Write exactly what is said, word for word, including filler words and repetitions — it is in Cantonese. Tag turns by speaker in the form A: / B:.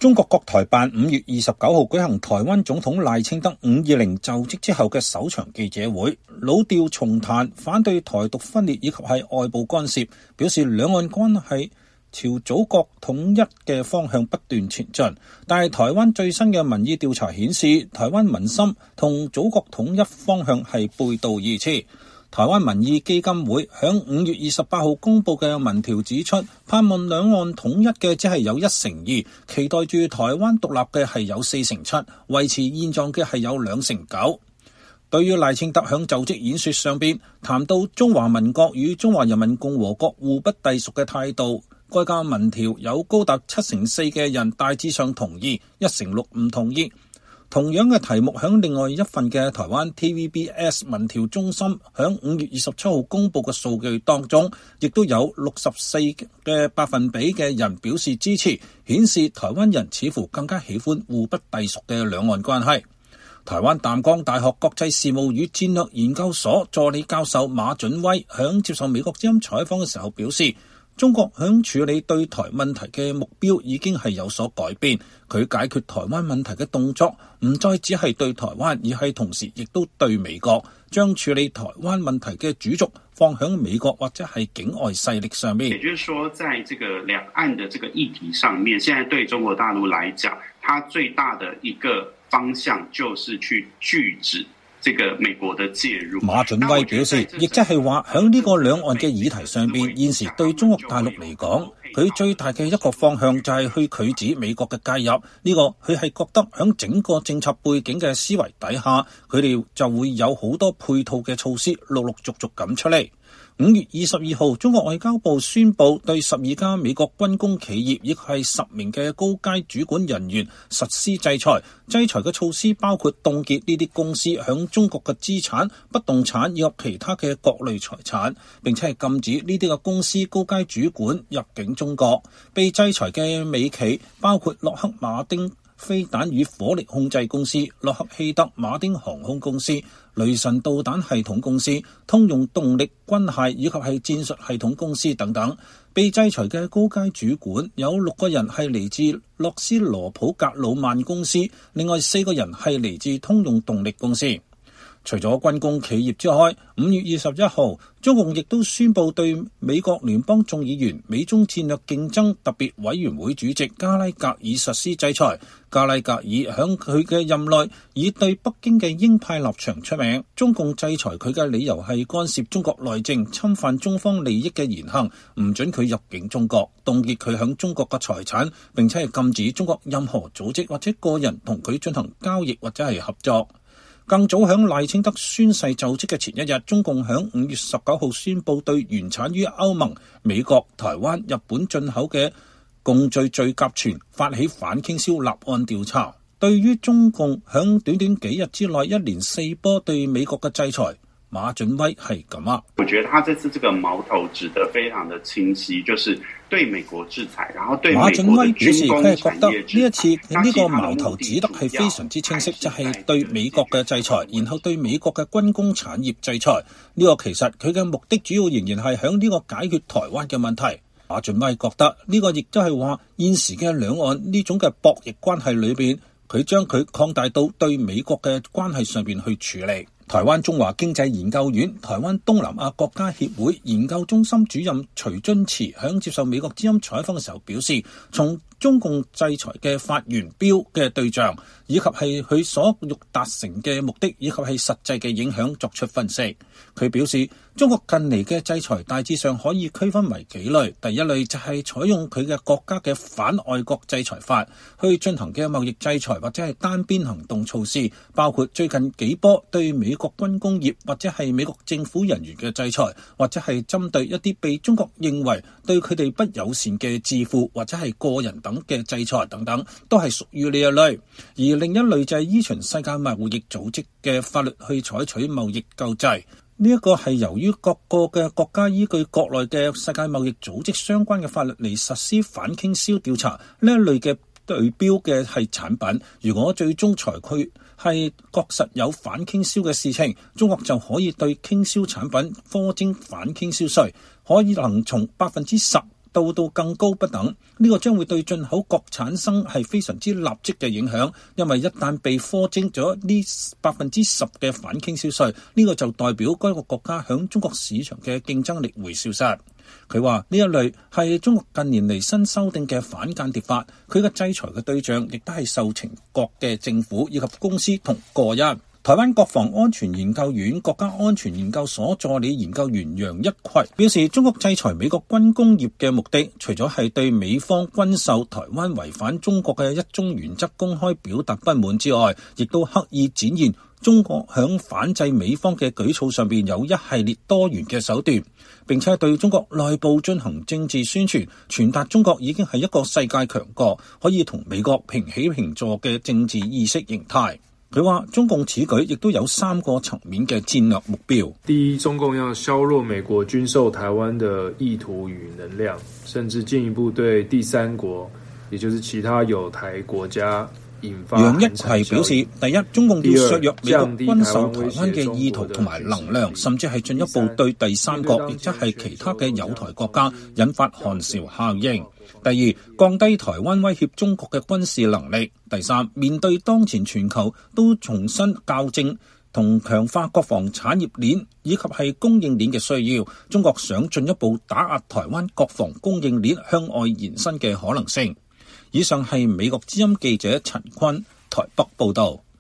A: 中國國台辦五月二十九號舉行台灣總統賴清德五二零就職之後嘅首場記者會，老調重彈，反對台獨分裂以及係外部干涉，表示兩岸關係朝祖國統一嘅方向不斷前進。但係台灣最新嘅民意調查顯示，台灣民心同祖國統一方向係背道而馳。台灣民意基金會響五月二十八號公布嘅民調指出，盼望兩岸統一嘅只係有一成二，期待住台灣獨立嘅係有四成七，維持現狀嘅係有兩成九。對於賴清德響就職演說上邊談到中華民國與中華人民共和國互不隸屬嘅態度，該家民調有高達七成四嘅人大致上同意，一成六唔同意。同樣嘅題目響另外一份嘅台灣 T V B S 民調中心響五月二十七號公布嘅數據當中，亦都有六十四嘅百分比嘅人表示支持，顯示台灣人似乎更加喜歡互不隸屬嘅兩岸關係。台灣淡江大學國際事務與戰略研究所助理教授馬準威響接受美國之音採訪嘅時候表示，中國響處理對台問題嘅目標已經係有所改變，佢解決台灣問題嘅動作唔再只係對台灣，而係同時亦都對美國，將處理台灣問題嘅主軸放響美國或者係境外勢力上面。
B: 也就是說，在這個兩岸的這個議題上面，現在對中國大陸來講，它最大的一個方向就是去拒止這個美國的介入。
A: 馬準威表示，亦即係話響呢個兩岸嘅議題上邊，現時對中國大陸嚟講，佢最大嘅一個方向就係去拒止美國嘅介入。呢個佢係覺得響整個政策背景嘅思維底下，佢哋就會有好多配套嘅措施陸陸續續咁出嚟。五月二十二號，中國外交部宣布對十二家美國軍工企業，亦係十名嘅高階主管人員實施制裁。制裁嘅措施包括凍結呢啲公司響中國嘅資產、不動產以及其他嘅各類財產，並且係禁止呢啲嘅公司高階主管入境中國。被制裁嘅美企包括洛克馬丁飛彈與火力控制公司、洛克希德馬丁航空公司、雷神導彈系統公司、通用動力軍械以及係戰術系統公司等等。被制裁嘅高階主管有六個人係嚟自洛斯羅普格魯曼公司，另外四個人係嚟自通用動力公司。除咗軍工企業之外，五月二十一號，中共亦都宣布對美國聯邦眾議員美中戰略競爭特別委員會主席加拉格爾實施制裁。加拉格爾響佢嘅任內以對北京嘅鷹派立場出名，中共制裁佢嘅理由係干涉中國內政、侵犯中方利益嘅言行，唔准佢入境中國，凍結佢響中國嘅財產，並且係禁止中國任何組織或者個人同佢進行交易或者係合作。更早響賴清德宣誓就職嘅前一日，中共響五月十九號宣布對原產於歐盟、美國、台灣、日本進口嘅共聚聚甲醛發起反傾銷立案調查。對於中共響短短幾日之內一連四波對美國嘅制裁，馬準威係咁啊。
B: 我覺得他這次這個矛頭指得非常的清晰，就是對美國制裁，然後對美國的軍工產業制裁。馬準威表示佢係覺得呢一次呢個矛頭指得係非常之清晰，就係、是、對美國嘅制裁，然後對美國嘅軍工產業制裁。呢、這個其實佢嘅目的主要仍然係響呢個解決台灣嘅問題。馬準威覺得呢個亦都係話現時嘅兩岸呢種嘅博弈關係裏邊，佢將佢擴大到對美國嘅關係上邊去處理。台灣中華經濟研究院台灣東南亞國家協會研究中心主任徐津慈響接受美國之音採訪嘅時候表示，從中共制裁嘅發言標嘅對象，以及係佢所欲達成嘅目的，以及係實際嘅影響作出分析。佢表示，中國近嚟嘅制裁大致上可以區分為幾類。第一類就係採用佢嘅國家嘅反外國制裁法去進行嘅貿易制裁或者係單邊行動措施，包括最近幾波對美國軍工業或者係美國政府人員嘅制裁，或者係針對一啲被中國認為對佢哋不友善嘅智庫或者係個人等嘅制裁等等，都係屬於呢一類。而另一類就係依循世界貿易組織嘅法律去採取貿易救濟。呢一個係由於各個嘅國家依據國內嘅世界貿易組織相關嘅法律嚟實施反傾銷調查。呢一類嘅對標嘅係產品，如果最終裁決係確實有反傾銷嘅事情，中國就可以對傾銷產品課徵反傾銷稅，可以能從百分之十
A: 到到更高不等。呢個將會對進口國產生係非常之立即嘅影響，因為一旦被課徵咗呢百分之十嘅反傾銷稅，呢個就代表該個國家響中國市場嘅競爭力會消失。佢話呢一類係中國近年嚟新修訂嘅反間諜法，佢嘅制裁嘅對象亦都係受情國嘅政府以及公司同個人。台灣國防安全研究院國家安全研究所助理研究員楊一葵表示，中國制裁美國軍工業嘅目的，除咗係對美方軍售台灣違反中國嘅一中原則公開表達不滿之外，亦都刻意展現中國響反制美方嘅舉措上邊有一系列多元嘅手段，並且對中國內部進行政治宣傳，傳達中國已經係一個世界強國，可以同美國平起平坐嘅政治意識形態。佢話中共此舉亦都有三個層面嘅戰略目標。
C: 第一，中共要削弱美國軍售台灣的意圖與能量，甚至進一步對第三國，也就是其他友台國家引發。楊一葵表示，
A: 第一，中共要削弱美國軍售台灣嘅意圖同埋能量，甚至係進一步對第三國，亦即係其他嘅友台國家引發寒蟬效應。第二，降低台灣威脅中國嘅軍事能力。第三，面對當前全球都重新校正同強化國防產業鏈以及係供應鏈嘅需要，中國想進一步打壓台灣國防供應鏈向外延伸嘅可能性。以上係美國之音記者陳坤台北報道。